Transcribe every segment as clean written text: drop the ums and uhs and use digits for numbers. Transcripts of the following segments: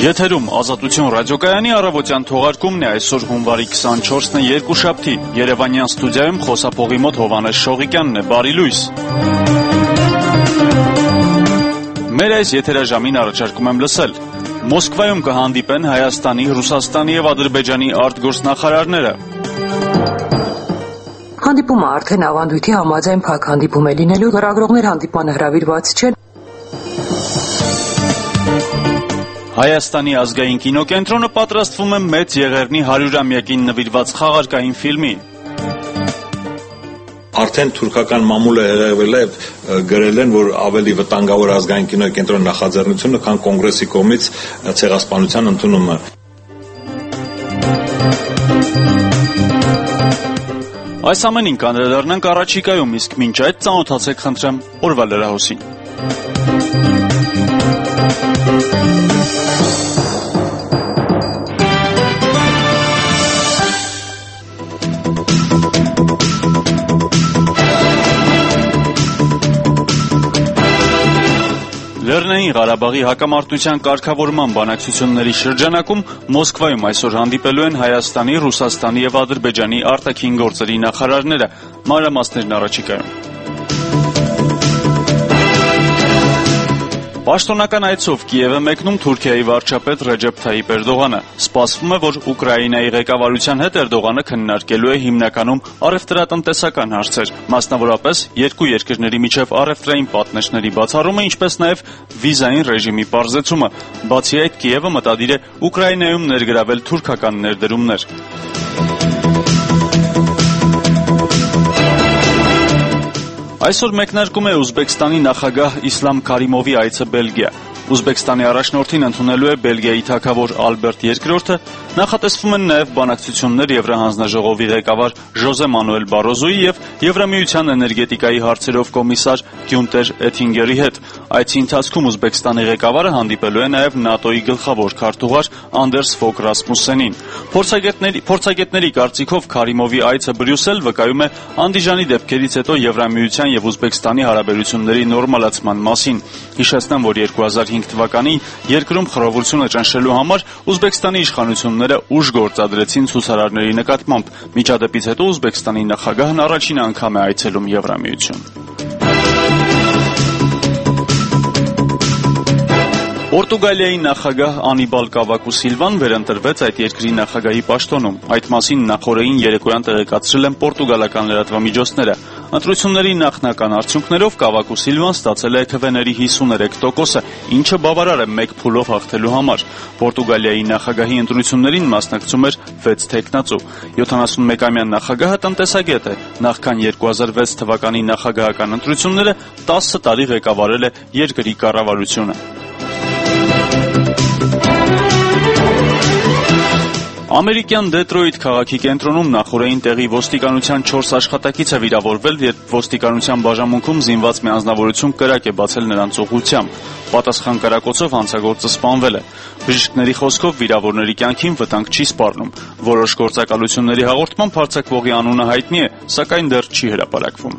Եթերում Ազատություն ռադիոկայանի առավոտյան թողարկումն է այսօր հունվարի 24-ն է երկուշաբթի։ Երևանյան ստուդիայում խոսափողի մոտ Հովհաննես Շողիկյանն է, բարի լույս։ Մեր այս եթերաժամին առաջարկում եմ լսել. Մոսկվայում կհանդիպեն Հայաստանի, Ռուսաստանի եւ Ադրբեջանի արտգործնախարարները։ Հանդիպումը արդեն ավանդույթի համաձայն փակ հանդիպում է լինելու, լրագրողներ հանդիպմանը հրավիրված չեն։ Հայաստանի ազգային կինոկենտրոնը պատրաստվում է Մեծ Եղեռնի 100-ամյակին նվիրված խաղարկային ֆիլմի։ Արդեն թուրքական մամուլը հեղեղվել է, գրել են, որ ավելի վտանգավոր ազգային կինոկենտրոնի նախաձեռնությունը, քան կոնգրեսի կողմից ցեղասպանության ընդունումը։ Այս ամենին կանդրադառնանք առաջիկայում, իսկ մինչ այդ ծանոթացեք խնդրեմ օրվա լրահոսին։ Լեռնային Ղարաբաղի հակամարտության կարգավորման բանակցությունների շրջանակում Մոսկվայում այսօր հանդիպելու են Հայաստանի, Ռուսաստանի եւ Ադրբեջանի արտաքին գործերի նախարարները, մանրամասներն առաջիկայում։ Պաշտոնական այցով Կիև է մեկնում Թուրքիայի վարչապետ Ռեջեփ Թայիպ Էրդողանը։ Սպասվում է, որ Ուկրաինայի ղեկավարության հետ Էրդողանը քննարկելու է հիմնականում առևտրատնտեսական հարցեր, մասնավորապես երկու երկրների միջև առևտրային պատնեշների բացառումը, ինչպես նաև վիզային ռեժիմի պարզեցումը։ Բացի այդ, Կիևը մտադիր է Ուկրաինայում ներգրավել թուրքական ներդրումներ։ Այսօր մեկնարկում է Ուզբեկստանի նախագահ Իսլամ Քարիմովի այցը Բելգիա։ Ուզբեկստանի առաջնորդին ընդունելու է Բելգիայի թագավոր Ալբերտ II-ը, նախատեսվում են նաև բանակցություններ Եվրահանձնաժողովի ղեկավար Ժոզե Մանուել Բարոզոյի եւ Եվրամիության էներգետիկայի հարցերով կոմիսար Գյունտեր Էթինգերի հետ։ Այցի ընթացքում Ուզբեկստանի ղեկավարը հանդիպելու է նաև ՆԱՏՕ-ի գլխավոր քարտուղար Անդերս Ֆոգ Ռասմուսսենին։ Փորձագետների կարծիքով Քարիմովի այցը Բրյուսել վկայում է անդիժանի դեպքերից հետո Եվրամիության եւ Ուզբեկստանի հարաբերությունների նորմալացման մասին։ Հիշեցնեմ, որ 2005 թվականին երկրում խռովությունը ճնշելու համար Ուզբեկստանի իշխանությունները ուժ գործադրեցին ցուցարարների նկատմամբ։ Միջադեպից հետո Ուզբեկստանի նախագահն առաջին անգամ է այցելում Եվրամիություն։ Պորտուգալիայի նախագահ Անիբալ Կավակու Սիլվան վերընտրվեց այդ երկրի նախագահի պաշտոնում։ Այդ մասին նախօրեին երեկոյան տեղեկացրել են պորտուգալական լրատվամիջոցները։ Ընտրությունների նախնական արդյունքներով Կավակու Սիլվան ստացել է քվեների 53%-ը, ինչը բավարար է մեկ փուլով հաղթելու համար։ Պորտուգալիայի նախագահի ընտրություններին մասնակցում էր 6 թեկնածու։ 71-ամյա նախագահը տնտեսագետ է։ Նախքան 2006 թվականի նախագահական ընտրությունները 10 տարի ղեկավարել է երկրի կառավարությունը։ Ամերիկյան Դետրոյթ քաղաքի կենտրոնում նախօրեին տեղի ոստիկանության 4 աշխատակից է վիրավորվել, երբ ոստիկանության բաժանմունքում զինված մի անձնավորություն կրակ է բացել նրանց ուղղությամբ։ Պատասխան կրակոցով հանցագործը սպանվել է։ Բժիշկների խոսքով վիրավորների կյանքին վտանգ չի սպառնում։ Որոշ գործակալությունների հաղորդմամբ հարձակվողի անունը հայտնի է, սակայն դեռ չի հրապարակվում։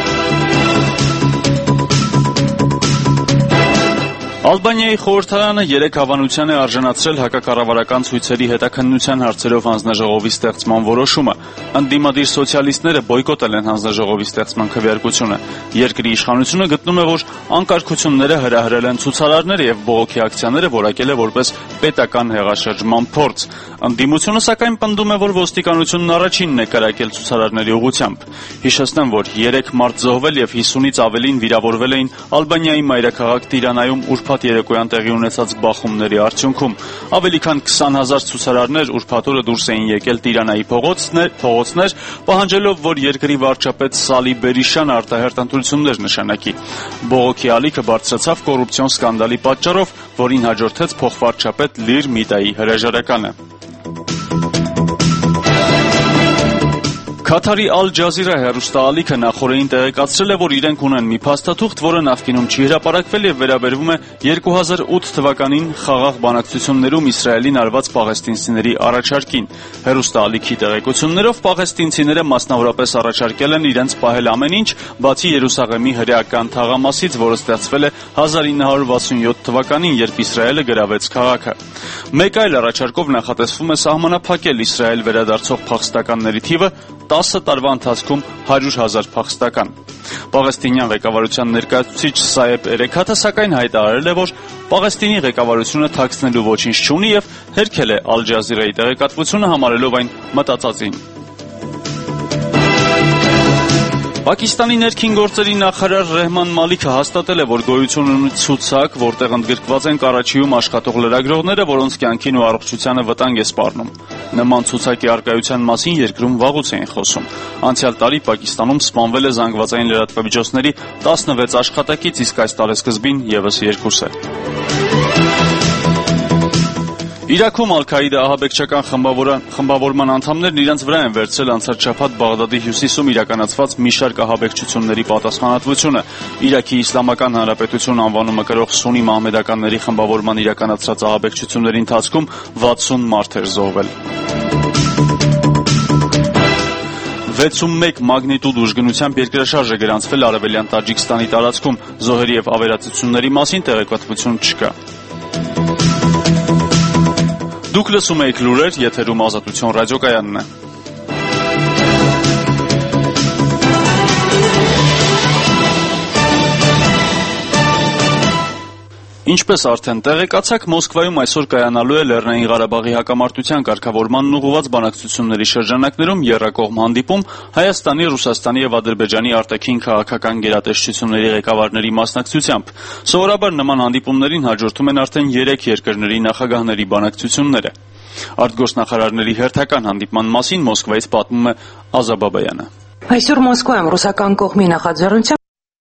Ալբանիայի խորհրդարանը 3 հավանության է արժանացրել հակակառավարական ցույցերի հետաքննության հարցերով հանձնաժողովի ստեղծման որոշումը։ Ընդդիմադիր սոցիալիստները բոյկոտել են հանձնաժողովի ստեղծման քվեարկությունը։ Երկրի իշխանությունը գտնում է, որ անկարգությունները հրահրել են ցուցարարները եւ բողոքի ակցիաները որակել է որպես պետական հեղաշրջման փորձ։ Ընդդիմությունը սակայն պնդում է, որ ոստիկանությունն առաջինն է կրակել ցուցարարների ուղղությամբ։ Հիշեցնեմ, որ 3 մարդ զոհվել եւ 50-ից ավելին վիրավորվել էին Ալբանիայի մայրաքաղաք Տիրանայում ուրբաթ երեկոյան տեղի ունեցած բախումների արդյունքում։ Ավելի քան 20,000 ցուցարարներ ուրբաթ օրը դուրս էին եկել Տիրանայի փողոցներ, պահանջելով, որ երկրի վարչապետ Սալի Բերիշյանը արտահերթ ընտրություններ նշանակի։ Բողոքի ալիքը բարձրացավ կոռուպցիոն սկանդալի պատճառով, որին հաջորդեց փոխվարչապետ Լիր Միտայի հրաժարականը։ Քաթարի Ալ Ջազիրա հեռուստաալիքը նախօրեին տեղեկացրել է, որ իրենք ունեն մի փաստաթուղթ, որը նախկինում չի հրապարակվել եւ վերաբերվում է 2008 թվականին խաղաղ բանակցություններում Իսրայելին արված պաղեստինցիների առաջարկին։ Հեռուստաալիքի տեղեկություններով պաղեստինցիները մասնավորապես առաջարկել են իրենց պահել ամեն ինչ, բացի Երուսաղեմի հրեական թաղամասից, որը ստեղծվել է 1967 թվականին, երբ Իսրայելը գրավեց քաղաքը։ Մեկ այլ առաջարկով նախատեսվում է սահմանափակել Իսրայել վերադարձող փախստականների թիվը 10 տարվա ընթացքում 100,000 փախստական։ Պաղեստինյան ղեկավարության ներկայացուցիչ Սայեբ Էրեքաթը սակայն հայտարարել է, որ Պաղեստինի ղեկավարությունը թաքցնելու ոչինչ չունի եւ հերքել է Ալ Ջազիրայի տեղեկատվությունը, համարելով այն մտածածին։ Պակիստանի ներքին գործերի նախարար Ռեհման Մալիքը հաստատել է, որ գոյություն ունի ցուցակ, որտեղ ընդգրկված են Կարաչիում աշխատող լրագրողները, որոնց կյանքին ու առողջությանը վտանգ է սպառնում։ Նման ցուցակի առկայության մասին երկրում վաղուց էին խոսում։ Անցյալ տարի Պակիստանում սպանվել է զանգվածային լրատվամիջոցների 16 աշխատակից, իսկ այս տարեսկզբին եւս 2 է։ Իրաքում Ալ-Քաիդա ահաբեկչական խմբավորման անդամներն իրենց վրա են վերցրել անցած շաբաթ Բաղդադի հյուսիսում իրականացված մի շարք ահաբեկչությունների պատասխանատվությունը։ Իրաքի Իսլամական Հանրապետություն անվանումը կրող սուննի մահմեդականների խմբավորման իրականացրած ահաբեկչությունների ընթացքում 60 մարդ էր զոհվել։ 6.1 մագնիտուդ ուժգնությամբ երկրաշարժ է գրանցվել արևելյան Տաջիկստանի տարածքում, զոհերի եւ ավերածությունների մասին տեղեկատվություն չկա։ Դուք լսում եք լուրեր, եթերում Ազատություն ռադիոկայանն է։ Ինչպես արդեն տեղեկացաք, Մոսկվայում այսօր կայանալու է Լեռնային Ղարաբաղի հակամարտության կարգավորմանն ուղղված բանակցությունների շրջանակներում եռակողմ հանդիպում Հայաստանի, Ռուսաստանի եւ Ադրբեջանի արտաքին քաղաքական գերատեսչությունների ղեկավարների մասնակցությամբ։ Սովորաբար նման հանդիպումներին հաջորդում են արդեն 3 երկրների նախագահների բանակցությունները։ Արտգործնախարարների հերթական հանդիպման մասին Մոսկվայից պատմում է Ազաբաբայանը։ Այսօր Մոսկվայում ռուսական կողմի նախաձեռնությամբ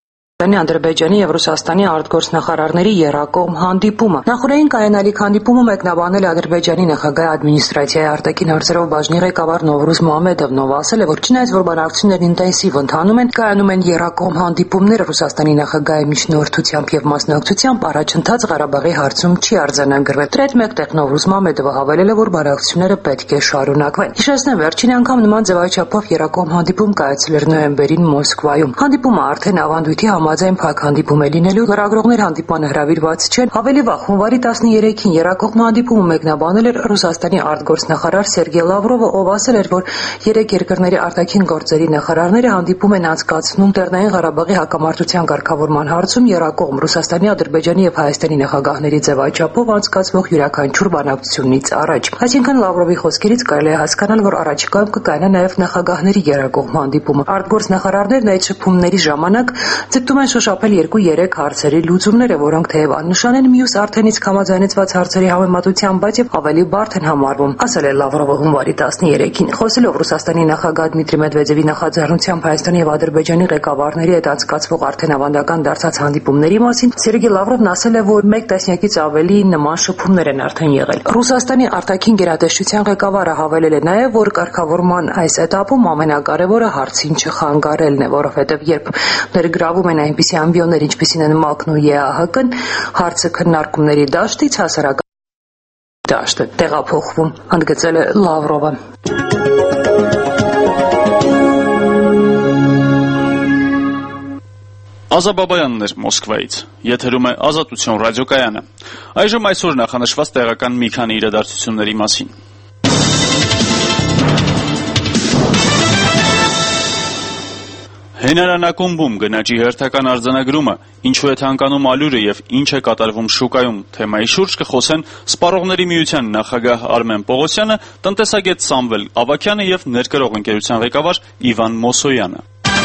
Ադրբեջանի եւ Ռուսաստանի արտգործնախարարների եռակողմ հանդիպումը։ Նախորդային կայանալիք հանդիպումը մեկնաբանել Ադրբեջանի նախագահի ադմինիստրացիայի արտաքին հարցերով բաժնի ղեկավար Նովրուզ Մոհամեդովն, ով ասել է, որ չնայած որ բանակցություններն ինտենսիվ ընթանում են, կայանում են եռակողմ հանդիպումներ Ռուսաստանի նախագահի միջնորդությամբ եւ մասնակցությամբ, առաջընթաց Ղարաբաղի հարցում չի արձանագրվել։ Դրա հետ մեկտեղ Նովրուզ Մոհամեդովը հավելել է, որ բանակցությունները պետք է շարունակվեն։ Հիշեցնեմ, վերջին անգամ նման ձևաչափով եռակողմ հանդիպում կայացել էր նոյեմբերին Մոսկվայում։ Հանդիպումը արդեն ավանդույթի համաձայն փակ հանդիպում է լինելու, լրագրողներ հանդիպանը հրավիրված չեն։ Ավելի վաղ հունվարի 13-ին եռակողմ հանդիպումը մեկնաբանել էր Ռուսաստանի արտգործնախարար Սերգեյ Լավրովը, ով ասել էր, որ 3 երկրների արտաքին գործերի նախարարները հանդիպում են անցկացնում Լեռնային Ղարաբաղի հակամարտության կարգավորման հարցում եռակողմ Ռուսաստանի, Ադրբեջանի եւ Հայաստանի նախագահների ձևաչափով անցկացվող յուրաքանչյուր բանակցությունից առաջ։ Այսինքն Լավրովի խոսքերից կարելի է հասկանալ, որ առաջիկայում կկայանա նաեւ նախագահների եռակողմ հանդիպումը։ Արտգործնախարարներն այդ շփումների ժամանակ ձգտում են շոշափել 2-3 հարցերի լուծումները, որոնք թեև աննշան են մյուս արդեն իսկ համաձայնեցված հարցերի համեմատությամբ, բայց եւ ավելի բարդ են համարվում, ասել է Լավրովը հունվարի 13-ին։ Խոսելով Ռուսաստանի նախագահ Դմիտրի Մեդվեդևի նախաձեռնությամբ Հայաստանի եւ Ադրբեջանի ղեկավարների հետ անցկացվող արդեն ավանդական դարձած հանդիպումների մասին, Սերգեյ Լավրովն ասել է, որ 1 տասնյակից ավելի նման շփումներ են արդեն եղել։ Ռուսաստանի արտաքին գերատեսչության ղեկավարը հավելել է նաեւ, որ կարգավորման այս этаպում ամենակարևորը հարցին չխանգարելն է, որովհետեւ երբ ներգրավում են այնպիսի ամբիոններ, ինչպիսին են ՄԱԿ-ն ու ԵԱՀԿ-ն, հարցը քննարկումների դաշտից հասարակական դաշտ է տեղափոխվում, ընդգծել է Լավրովը։ Ազաբաբայանն էր Մոսկվայից։ Եթերում է Ազատություն ռադիոկայանը։ Այժմ այսօր նախանշված տեղական մի քանի իրադարձությունների մասին։ Հենարանակումբում գնաճի հերթական արձանագրումը, ինչու է թանկանում ալյուրը եւ ինչ է կատարվում շուկայում թեմայի շուրջ կխոսեն Սպառողների միության նախագահ Արմեն Պողոսյանը, տնտեսագետ Սամվել Ավագյանը եւ ներկրող ընկերության ղեկավար Իվան Մոսոյանը։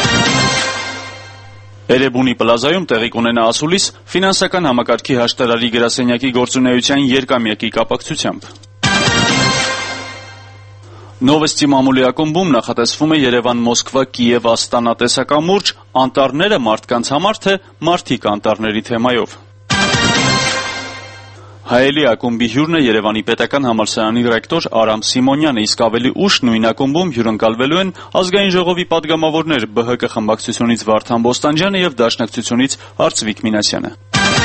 Էրեբունի պլազայում տեղի կունենա ասուլիս ֆինանսական համակարգի հաշտարարի գրասենյակի գործունեության երկամյակի կապակցությամբ։ Նովոստի մամուլի ակումբում նախատեսվում է Երևան-Մոսկվա-Կիև-Աստանա տեսակամուրջ, անտառները մարդկանց համար, թե մարդիկ անտառների թեմայով։ Հայելի ակումբի հյուրն է Երևանի պետական համալսարանի ռեկտոր Արամ Սիմոնյանը, իսկ ավելի ուշ նույն ակումբում հյուրընկալվելու են ազգային ժողովի падգամավորներ ԲՀԿ խմբակցությունից Վարդան Բոստանջյանը եւ Դաշնակցությունից Արծվիկ Մինասյանը։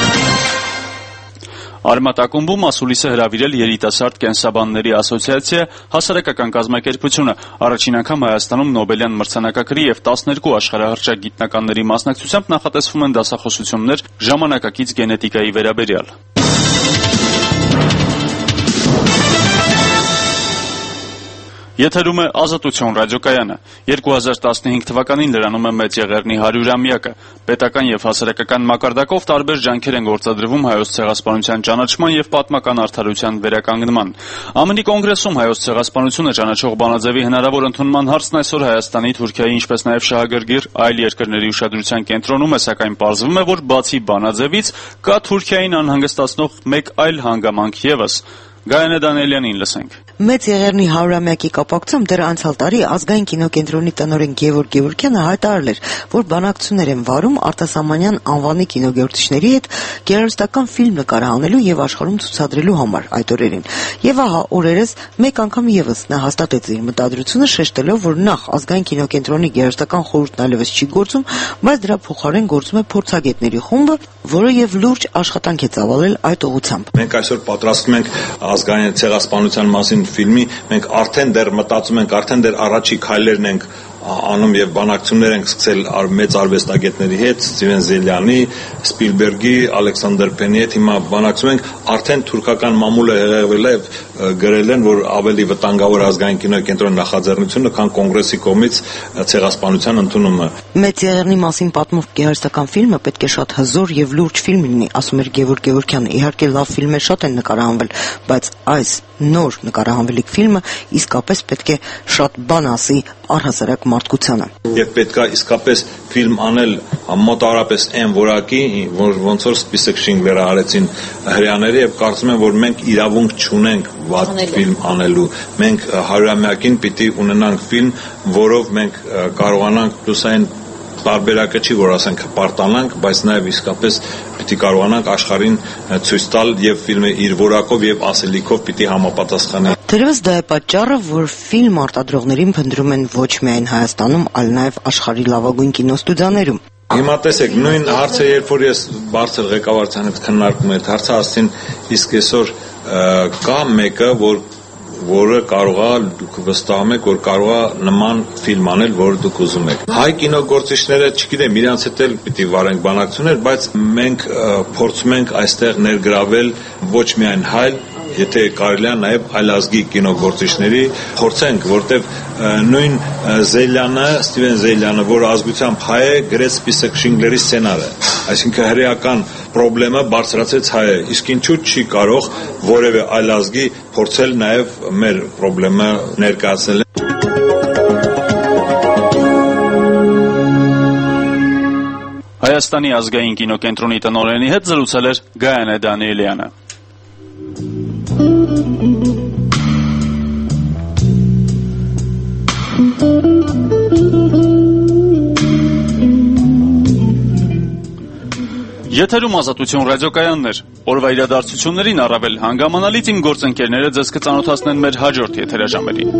Արմատ ակումբում ասուլիս է հրավիրել երիտասարդ կենսաբանների ասոցիացիա, հասարակական կազմակերպությունը, առաջին անգամ Հայաստանում Նոբելյան մրցանակակրի եւ 12 աշխարհահռչակ գիտնականների մասնակցությամբ նախատեսվում են դասախոսություններ ժամանակակից գենետիկայի վերաբերյալ։ Եթերում է Ազատություն ռադիոկայանը։ 2015 թվականին լրանում է Մեծ Եղեռնի 100-ամյակը։ Պետական եւ հասարակական մակարդակով տարբեր ջանքեր են գործադրվում Հայոց ցեղասպանության ճանաչման եւ պատմական արդարության վերականգնման։ ԱՄՆ-ի կոնգրեսում Հայոց ցեղասպանությունը ճանաչող բանաձևի հնարավոր ընդունման հարցն այսօր Հայաստանի, Թուրքիայի, ինչպես նաեւ շահագրգիռ այլ երկրների ուշադրության կենտրոնում է, սակայն պարզվում է, որ բացի բանաձևից կա Թուրքիային անհանգստացնող մեկ այլ հանգամանք եւս։ Գայանե Դանիելյանին լսենք։ Մեծ Եղեռնի 100-ամյակի կապակցությամբ դեռ անցյալ տարի Ազգային կինոկենտրոնի տնօրեն Գևորգ Գևորգյանը հայտարարել էր, որ բանակցություններ են վարում արտասահմանյան անվանի կինոգործիչների հետ գեղարվեստական ֆիլմ նկարահանելու եւ աշխարհում ցուցադրելու համար այդ օրերին։ Եվ ահա օրերս մեկ անգամ եւս նա հաստատեց իր մտադրությունը, շեշտելով, որ նախ Ազգային կինոկենտրոնի գեղարվեստական խորհուրդն այլևս չի գործում, բայց դրա փոխարեն գործում է փորձագետների խումբը, որը եւ լուրջ աշխատանք է ծավալել այդ ուղղությամբ։ Մենք այսօր պատրաստում ենք ազգային ցեղասպանության մասին ֆիլմի, մենք արդեն դեռ մտածում ենք, արդեն դեռ առաջի քայլերն ենք անում եւ բանակցություններ ենք սկսել մեծ արվեստագետների հետ, Ստիվեն Զելյանի, Սպիլբերգի, Ալեքսանդր Փենի հետ։ Հիմա բանակցում ենք, արդեն թուրքական մամուլը հեղեղվել է եւ գրել են, որ ավելի վտանգավոր ազգային կինոկենտրոնի նախաձեռնությունը, քան կոնգրեսի կողմից ցեղասպանության ընդունումը։ Մեծ Եղեռնի մասին պատմող գեղարվեստական ֆիլմը պետք է շատ հզոր եւ լուրջ ֆիլմ լինի, ասում էր Գևորգ Գևորգյանը։ Իհարկե լավ ֆիլմեր շատ են նկարահանվել, բայց այս նոր նկարահանվելիք ֆիլմը իսկապես պետք է շատ բան ասի առհասարակ մարդկությանը։ Եվ պետքա իսկապես ֆիլմ անել մոտավորապես այն որակի, ոնց որ Սպիսակ Շինգլերը արեցին հրեաները, եւ կարծում եմ, որ մենք իրավունք չունենք վատ ֆիլմ անելու։ Մենք 100-ամյակին պիտի ունենանք ֆիլմ, որով մենք կարողանանք պլյուս այն տարբերակը չի, որ ասենք հպարտանանք, բայց նաև իսկապես պիտի կարողանանք աշխարհին ցույց տալ եւ ֆիլմը իր որակով եւ ասելիքով պիտի համապատասխանի։ Թերևս դա է պատճառը, որ ֆիլմ արտադրողներին փնտրում են ոչ միայն Հայաստանում, այլ նաև աշխարհի լավագույն կինոստուդիաներում։ Հիմա տեսեք, նույն հարցը, երբ որ ես բարձր ղեկավարության հետ քննարկում եմ, հարցը ասին, իսկ այսօր կա մեկը, որը կարողա դուք վստահում եք, որ կարողա նման ֆիլմ անել, որը դուք ուզում եք։ Հայ կինոգործիչները, չգիտեմ, իրանց հետ էլ պիտի վարենք բանակցություններ, բայց մենք փորձում ենք այստեղ ներգրավել ոչ միայն հայ, եթե կարելի է նաև այլազգի կինոգործիչների փորձենք, որտեվ նույն Զելյանը, Ստիվեն Զելյանը, որ ազգությամբ հայ է, գրեց Սպիսակ Շինգլերի սցենարը, այսինքն հրեական խնդրը բարձրացեց հայը, իսկ ինչու չի կարող որևէ այլազգի փորձել նաև մեր խնդրը ներկայացնել։ Հայաստանի ազգային կինոկենտրոնի տնօրենի հետ զրուցել էր Գայանե Դանիելյանը։ Եթերում Ազատություն ռադիոկայանն էր։ Օրվա իրադարձություններին առավել հանգամանալից իմ գործընկերները ձեզ կծանոթացնեն մեր հաջորդ եթերաժամերին։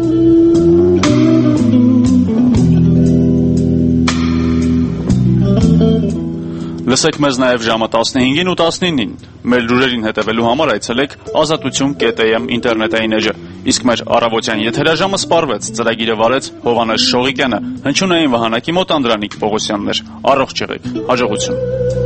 Լսեք մեզ նաև ժամը 15-ին ու 19-ին։ Մեր լուրերին հետևելու համար այցելեք azatutun.am ինտերնետային էջը։ Իսկ մեր առավոտյան եթերաժամը սպառվեց, ծրագիրը վարեց Հովհաննես Շողիկյանը, հնչյունային վահանակի մոտ Անդրանիկ Պողոսյանն էր։ Առողջ եղեք, հաջողություն։